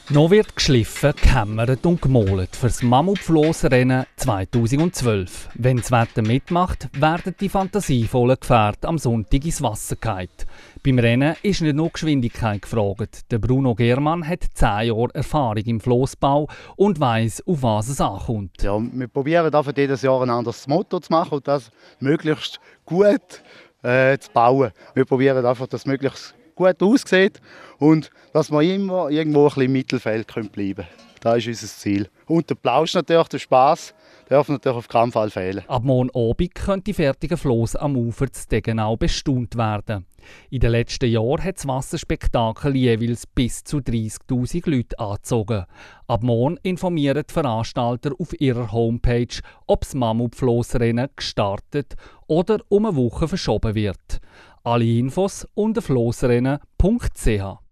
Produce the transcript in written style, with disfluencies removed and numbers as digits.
Noch wird geschliffen, gehämmert und gemalt für das Mammutflossrennen 2012. Wenn das Wetter mitmacht, werden die fantasievollen Gefährte am Sonntag ins Wasser gehalten. Beim Rennen ist nicht nur Geschwindigkeit gefragt. Der Bruno Germann hat 10 Jahre Erfahrung im Flossbau und weiss, auf was es ankommt. Ja, wir probieren einfach jedes Jahr ein anderes Motto zu machen und das möglichst gut zu bauen. Wir probieren einfach, dass es möglichst gut aussieht und dass wir immer irgendwo ein bisschen im Mittelfeld bleiben können. Das ist unser Ziel. Und der Plausch natürlich, der Spass, darf natürlich auf keinen Fall fehlen. Ab morgen Abend können die fertigen Flosse am Ufer zu Degenau bestaunt werden. In den letzten Jahren hat das Wasserspektakel jeweils bis zu 30'000 Leute angezogen. Ab morgen informieren die Veranstalter auf ihrer Homepage, ob das Mammutflossrennen gestartet oder um eine Woche verschoben wird. Alle Infos unter flossrennen.ch.